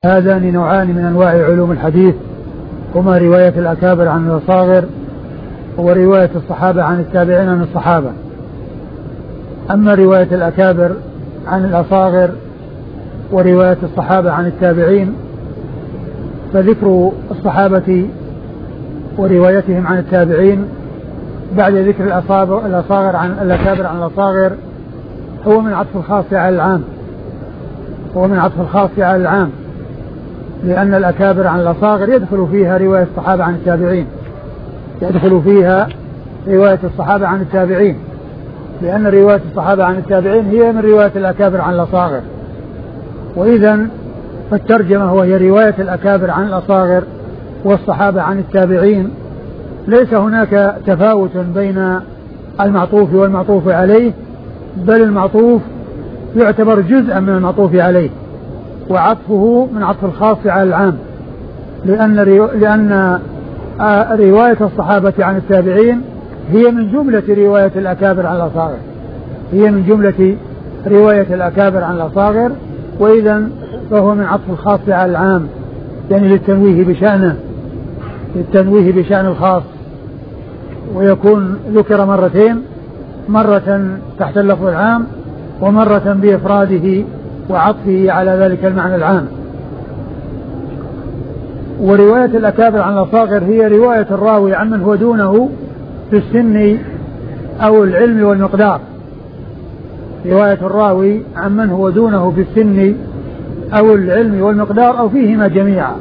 هذان نوعان من أنواع علوم الحديث، هما رواية الأكابر عن الأصاغر ورواية الصحابة عن التابعين عن الصحابة. أما رواية الأكابر عن الأصاغر ورواية الصحابة عن التابعين فذكر الصحابة وروايتهم عن التابعين بعد ذكر الأصاغر عن الأكابر عن الأصاغر هو من عطف الخاص على العام، لأن الأكابر عن الأصاغر يدخل فيها رواية الصحابة عن التابعين، لأن رواية الصحابة عن التابعين هي من رواية الأكابر عن الأصاغر. وإذن فالترجمة وهي رواية الأكابر عن الأصاغر والصحابة عن التابعين، ليس هناك تفاوت بين المعطوف والمعطوف عليه، بل المعطوف يعتبر جزءا من المعطوف عليه، وعطفه من عطف الخاص على العام، لأن رواية الصحابة عن التابعين هي من جملة رواية الأكابر عن الأصاغر، وإذن فهو من عطف الخاص على العام، يعني للتنويه بشأن الخاص، ويكون ذكر مرتين، مرة تحت اللفظ العام ومرة بإفراده وعطفه على ذلك المعنى العام. ورواية الأكابر عن الأصاغر هي رواية الراوي عمن هو دونه في السن أو العلم والمقدار، أو فيهما جميعا.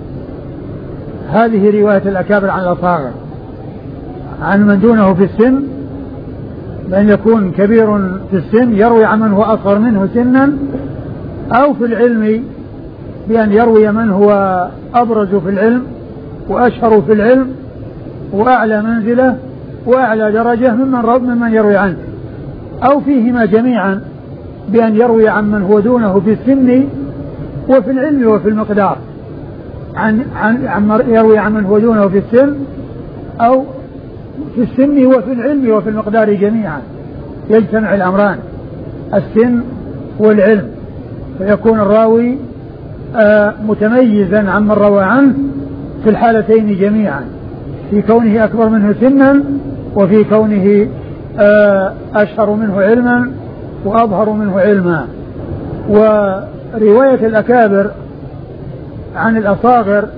هذه رواية الأكابر عن الأصاغر، عن من دونه في السن بأن يكون كبير في السن يروي عن من هو أصغر منه سنا، أو في العلم بأن يروي من هو أبرز في العلم وأشهر في العلم وأعلى منزلة وأعلى درجة ممن يروي عنه، أو فيهما جميعا بأن يروي عن من هو دونه في السن وفي العلم وفي المقدار، يروي عن من هو دونه في السن أو في السن وفي العلم وفي المقدار جميعا، يجتمع الأمران السن والعلم، فيكون الراوي متميزا عمن روى عنه في الحالتين جميعا، في كونه أكبر منه سنا وفي كونه أشهر منه علما وأظهر منه علما. ورواية الأكابر عن الأصاغر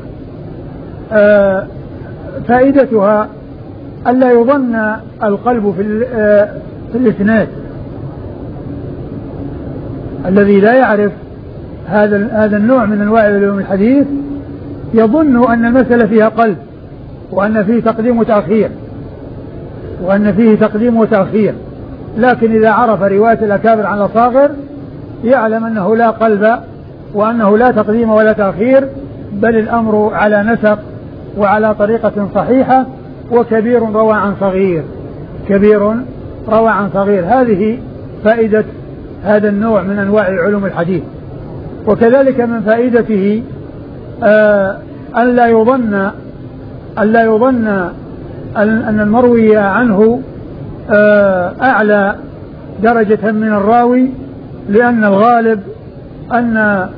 فائدتها ألا يظن القلب في الإسناد. الذي لا يعرف هذا النوع من أنواع علوم الحديث يظن أن المسألة فيها قلب، وأن فيه تقديم وتأخير، لكن إذا عرف رواية الأكابر عن الأصاغر يعلم أنه لا قلب، وأنه لا تقديم ولا تأخير، بل الأمر على نسق وعلى طريقة صحيحة، وكبير روى عن صغير. هذه فائدة هذا النوع من أنواع علوم الحديث. وكذلك من فائدته ألا يظن أن المروي عنه أعلى درجة من الراوي، لأن الغالب أن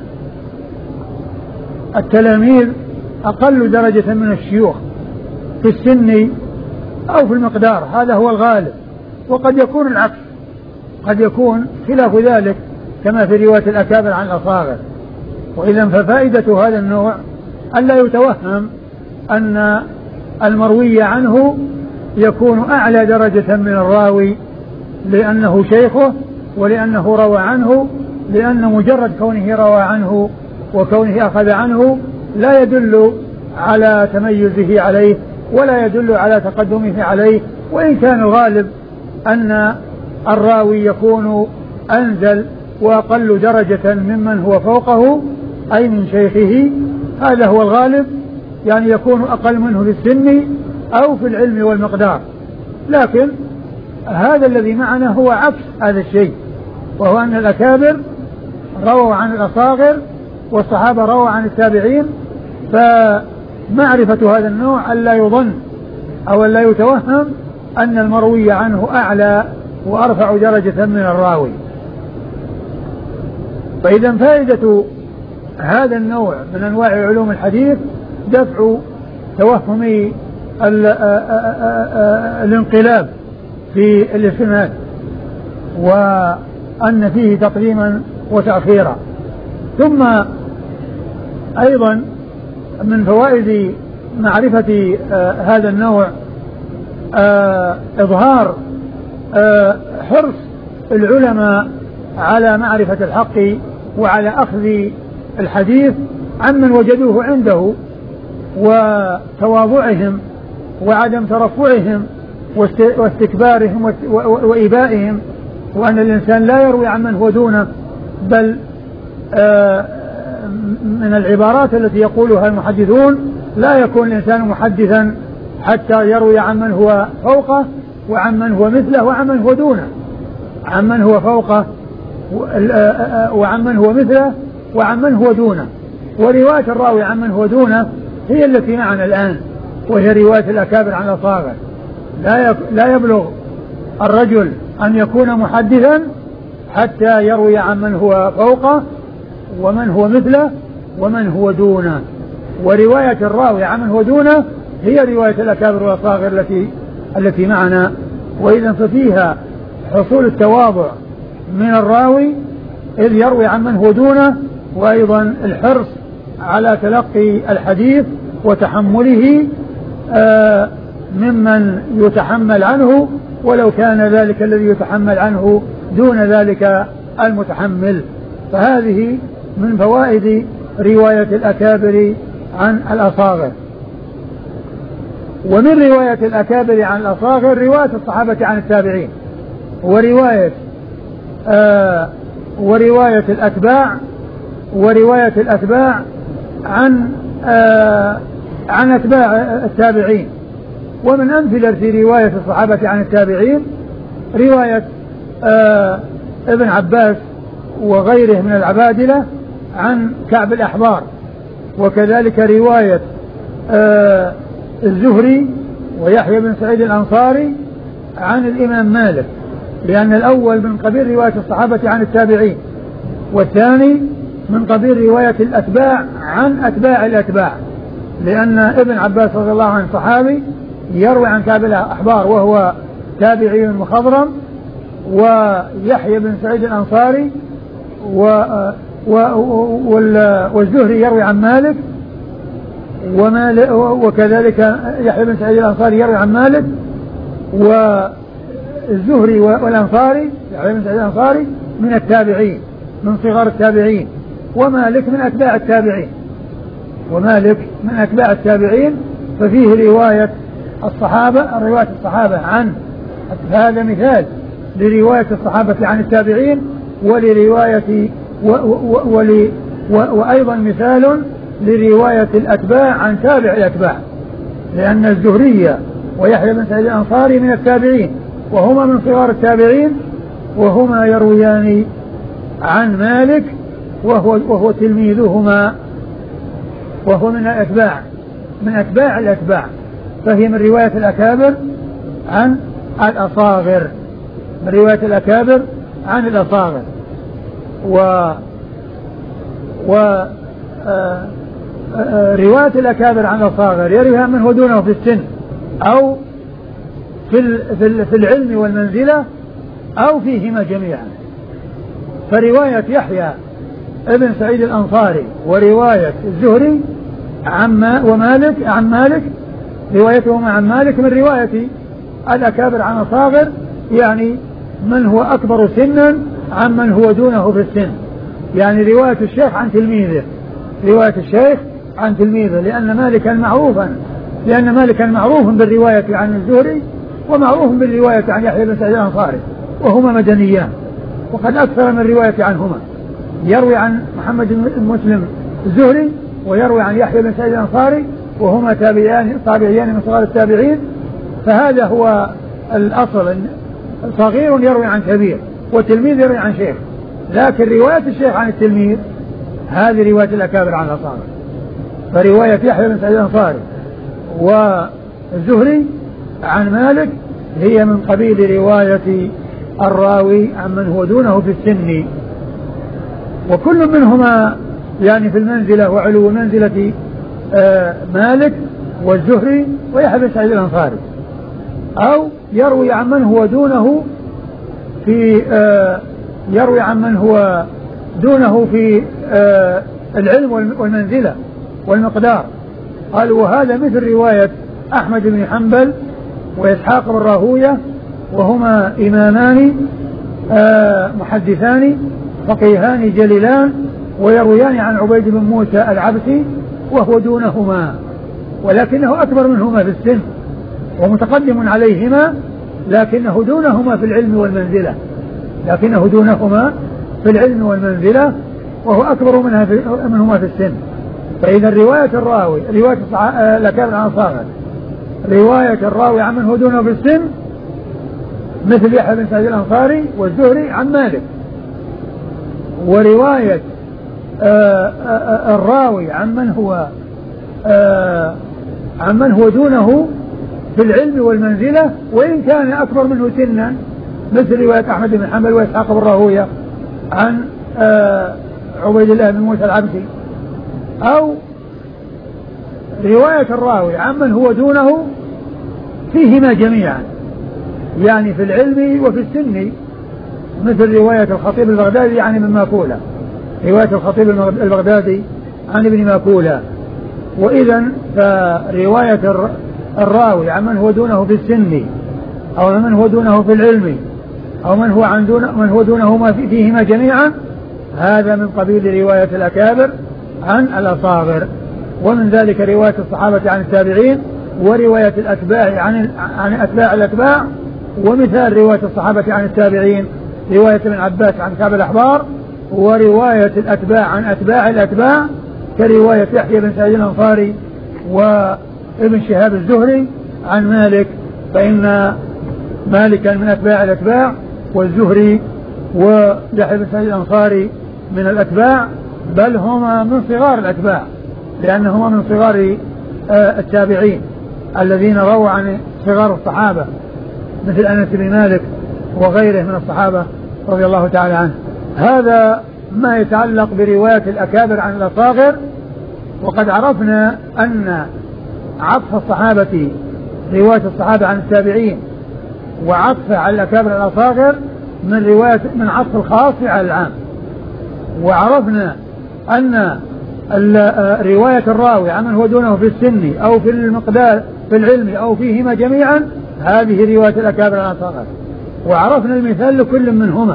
التلاميذ أقل درجة من الشيوخ في السن أو في المقدار، هذا هو الغالب. وقد يكون العكس، قد يكون خلاف ذلك كما في رواية الأكابر عن الأصاغر. وإذا ففائدة هذا النوع ألا يتوهم أن المروي عنه يكون أعلى درجة من الراوي لأنه شيخه ولأنه روى عنه، لأن مجرد كونه روى عنه وكونه أخذ عنه لا يدل على تميزه عليه ولا يدل على تقدمه عليه. وإن كان الغالب أن الراوي يكون أنزل وأقل درجة ممن هو فوقه أي من شيخه، هذا هو الغالب، يعني يكون أقل منه في السن أو في العلم والمقدار. لكن هذا الذي معنا هو عكس هذا الشيء، وهو أن الأكابر رووا عن الأصاغر والصحابة رووا عن التابعين. فمعرفة هذا النوع ألا يظن أو ألا يتوهم أن المروي عنه أعلى وأرفع درجة من الراوي. فإذا فائدة هذا النوع من أنواع علوم الحديث دفع توهم الانقلاب في الإسناد وأن فيه تقديما وتأخيرا. ثم أيضا من فوائد معرفة هذا النوع إظهار حرص العلماء على معرفة الحق وعلى أخذ الحديث عمن وجدوه عنده، وتواضعهم وعدم ترفعهم واستكبارهم وإيبائهم، وأن الإنسان لا يروي عمن هو دونه، بل من العبارات التي يقولها المحدثون لا يكون الإنسان محدثا حتى يروي عمن هو فوقه وعمن هو مثله وعمن هو دونه، عمن هو فوقه وعمن هو مثله وعمن هو دونه. ورواية الراوي عمن هو دونه هي التي معنا الآن، وهي رواية الأكابر عن الأصاغر. لا يبلغ الرجل أن يكون محدثا حتى يروي عمن هو فوقه ومن هو مثله ومن هو دونه. ورواية الراوي عمن هو دونه هي رواية الأكابر والأصاغر التي معنا. وإذا ففيها حصول التواضع من الراوي إذ يروي عمن هو دونه، وأيضا الحرص على تلقي الحديث وتحمله ممن يتحمل عنه، ولو كان ذلك الذي يتحمل عنه دون ذلك المتحمل. فهذه من فوائد رواية الأكابر عن الأصاغر. ومن رواية الأكابر عن الأصاغر رواية الصحابة عن التابعين، ورواية الأتباع عن أتباع التابعين. ومن أمثلة في رواية الصحابة عن التابعين رواية ابن عباس وغيره من العبادلة عن كعب الأحبار، وكذلك رواية الزهري ويحيى بن سعيد الأنصاري عن الإمام مالك، لأن الأول من قبيل رواية الصحابة عن التابعين، والثاني من قبيل رواية الأتباع عن أتباع الأتباع، لأن ابن عباس رضي الله عنه صحابي يروي عن كعب الأحبار وهو تابعي مخضرم، ويحيى بن سعيد الأنصاري والزهري يروي عن مالك، وكذلك يحيى بن سعيد الأنصاري يروي عن مالك، والزهري والأنصاري يحيى بن سعيد الأنصاري من التابعين من صغار التابعين، ومالك من أتباع التابعين. ففيه رواية الصحابة عن هذا مثال لرواية الصحابة عن التابعين، ولرواية وأيضا مثال لرواية الأتباع عن تابع الأتباع، لأن الزهري ويحيى بن سعيد الأنصاري من التابعين وهما من صغار التابعين، وهما يرويان عن مالك وهو تلميذهما، وهو من أتباع الأتباع. فهي من رواية الأكابر عن الأصاغر، رواية الأكابر عن الأصاغر يرويها من هو دونه في السن أو في العلم والمنزلة أو فيهما جميعا. فرواية يحيى ابن سعيد الأنصاري ورواية الزهري عن مالك روايتهما عن مالك من رواية الأكابر عن الأصاغر، يعني من هو أكبر سنا عن من هو دونه في السن، يعني رواية الشيخ عن تلميذه، لأن مالكا معروف بالرواية عن الزهري ومعروف بالرواية عن يحيى بن سعيد الأنصاري، وهما مدنيان، وقد أكثر من رواية عنهما، يروي عن محمد بن مسلم الزهري ويروي عن يحيى بن سعيد الأنصاري، وهما تابعيان من صغار التابعين. فهذا هو الأصل، صغير يروي عن كبير وتلميذ يروي عن شيخ، لكن رواية الشيخ عن التلميذ هذه رواية الأكابر عن الأصاغر. فرواية يحيى بن سعيد الأنصاري والزهري عن مالك هي من قبيل رواية الراوي عن من هو دونه في السن، وكل منهما يعني في المنزلة وعلو منزلة مالك والزهري ويحيى بن سعيد الأنصاري، أو يروي عن من هو دونه في يروي عن من هو دونه في العلم والمنزلة والمقدار. قال وهذا مثل رواية أحمد بن حنبل وإسحاق بن راهوية، وهما إمامان محدثان فقيهان جليلان، ويرويان عن عبيد بن موسى العبسي وهو دونهما، ولكنه أكبر منهما في السن ومتقدم عليهما، لكنه دونهما في العلم والمنزلة، وهو أكبر منهما في السن. فإذا رواية الراوي رواية الأكابر عن الصاغر، رواية الراوي عن من هو دونه في السن مثل يحيى بن سعيد الأنصاري والزهري عن مالك، ورواية الراوي عن من هو دونه في العلم والمنزلة وإن كان أكبر منه سنا، مثل رواية أحمد بن حنبل وإسحاق بن راهوية عن عبيد الله بن موسى العبسي، أو رواية الراوي عن من هو دونه فيهما جميعا، يعني في العلم وفي السن، مثل رواية الخطيب البغدادي عن ابن ماكولة، رواية الخطيب البغدادي عن ابن ماكولة. وإذا فرواية الراوي عن من هو دونه في السن أو من هو دونه في العلم أو من هو دونهما فيهما جميعا، هذا من قبيل رواية الأكابر عن الأصاغر. ومن ذلك رواية الصحابة عن التابعين، ورواية الأتباع عن أتباع الأتباع. ومثال رواية الصحابة عن التابعين رواية ابن عباس عن كعب الأحبار، ورواية الأتباع عن أتباع الأتباع كرواية يحيى بن سعيد الأنصاري وابن شهاب الزهري عن مالك، فإن مالكا من أتباع الأتباع والزهري ويحيى بن سعيد الأنصاري من الأتباع، بل هما من صغار الأتباع، لأنهما من صغار التابعين الذين رووا عن صغار الصحابة مثل أنس بن مالك وغيره من الصحابة رضي الله تعالى عنه. هذا ما يتعلق برواية الأكابر عن الأصاغر. وقد عرفنا أن عطف الصحابة رواية الصحابة عن التابعين وعطف على الأكابر عن الأصاغر من عطف الخاص على العام. وعرفنا أن رواية الراوي عن من هو دونه في السن أو في المقدار في العلم أو فيهما جميعا، هذه رواية الأكابر عن الأصاغر. وعرفنا المثال لكل منهما،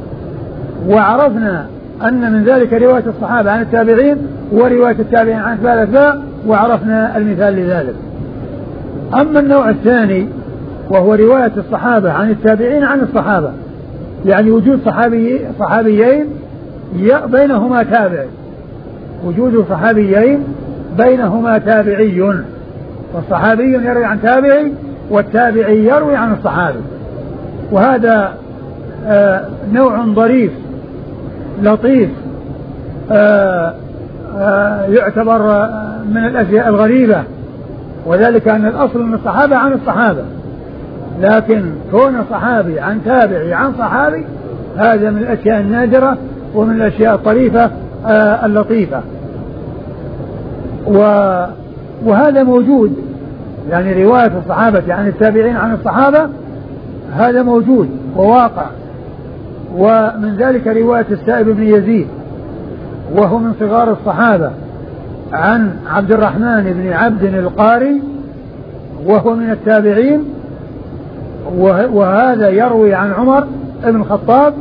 وعرفنا أن من ذلك رواية الصحابة عن التابعين ورواية التابعين عن أتباع الأتباع، وعرفنا المثال لذلك. أما النوع الثاني وهو رواية الصحابة عن التابعين عن الصحابة، يعني وجود صحابيين بينهما تابع، وجود صحابيين بينهما تابعي، والصحابي يروي عن تابعي والتابعي يروي عن الصحابي. وهذا نوع ظريف لطيف يعتبر من الأشياء الغريبة، وذلك أن الأصل من الصحابة عن الصحابة، لكن كون صحابي عن تابعي عن صحابي هذا من الأشياء النادرة ومن الأشياء الطريفة اللطيفة. وهذا موجود، يعني رواية الصحابة عن التابعين عن الصحابة هذا موجود وواقع. ومن ذلك رواية السائب بن يزيد وهو من صغار الصحابة عن عبد الرحمن بن عبد القاري وهو من التابعين، وهذا يروي عن عمر بن الخطاب.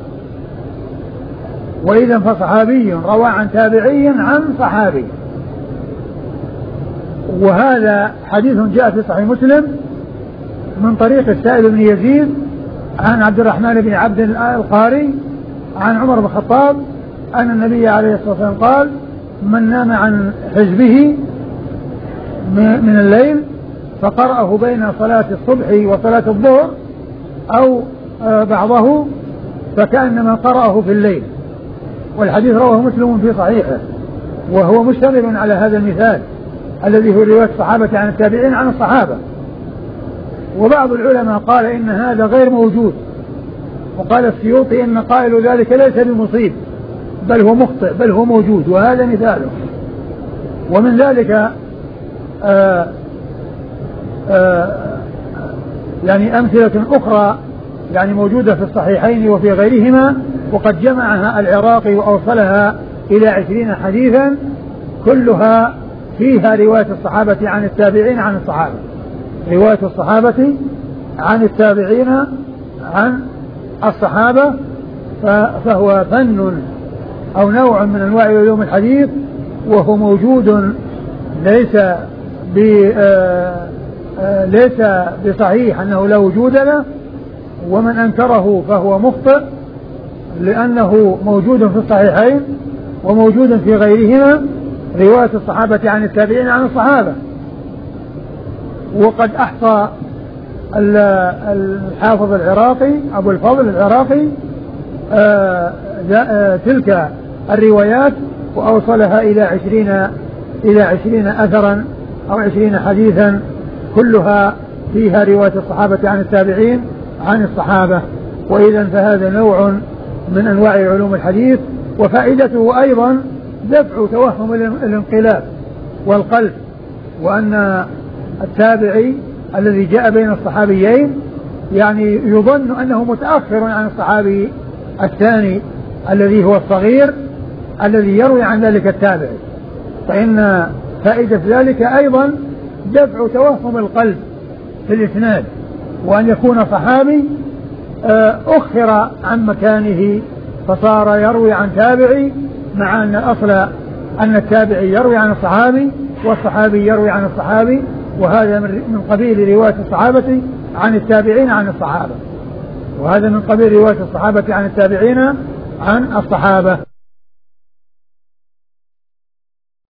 وإذا فصحابي روى عن تابعي عن صحابي. وهذا حديث جاء في صحيح مسلم من طريق السائب بن يزيد عن عبد الرحمن بن عبد القاري عن عمر بن الخطاب أن النبي عليه الصلاة والسلام قال: من نام عن حزبه من الليل فقرأه بين صلاة الصبح وصلاة الظهر أو بعضه فكأنما قرأه في الليل. والحديث رواه مسلم في صحيحه، وهو مشتمل على هذا المثال الذي هو رواية الصحابة عن التابعين عن الصحابة. وبعض العلماء قال إن هذا غير موجود، وقال السيوطي إن قائل ذلك ليس بمصيب، بل هو مخطئ بل هو موجود، وهذا مثاله. ومن ذلك يعني أمثلة أخرى يعني موجودة في الصحيحين وفي غيرهما، وقد جمعها العراقي وأوصلها إلى 20 حديثا كلها فيها رواية الصحابة عن التابعين عن الصحابة، رواية الصحابة عن التابعين عن الصحابة. فهو فن أو نوع من أنواع علوم الحديث، وهو موجود ليس بصحيح أنه لا وجود له، ومن أنكره فهو مخطئ، لأنه موجود في الصحيحين وموجود في غيرهما رواية الصحابة عن التابعين عن الصحابة. وقد أحصى الحافظ العراقي أبو الفضل العراقي تلك الروايات وأوصلها إلى 20 أثرا أو 20 حديثا كلها فيها رواية الصحابة عن التابعين عن الصحابة. وإذا فهذا نوع من أنواع علوم الحديث، وفائدته أيضا دفع توهم الانقلاب والقلب، وأن التابعي الذي جاء بين الصحابيين يعني يظن أنه متأخر عن الصحابي الثاني الذي هو الصغير الذي يروي عن ذلك التابعي. فإن فائدة ذلك أيضا دفع توهم القلب في الإسناد، وأن يكون صحابي أخر عن مكانه فصار يروي عن تابعي، مع أن الأصل أن التابعي يروي عن الصحابي والصحابي يروي عن الصحابي، وهذا من قبيل رواية الصحابة عن التابعين عن الصحابة، وهذا من قبيل رواية الصحابة عن التابعين عن الصحابة.